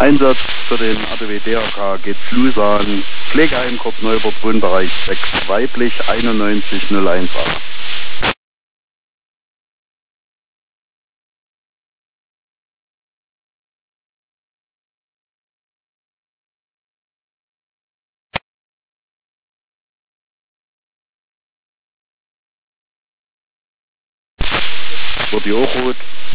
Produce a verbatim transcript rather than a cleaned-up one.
Einsatz für den A D W D R K geht Flusan, Pflegeheim Korb-Neubert, Wohnbereich sechs, weiblich einundneunzig null eins acht. Wird die auch rot?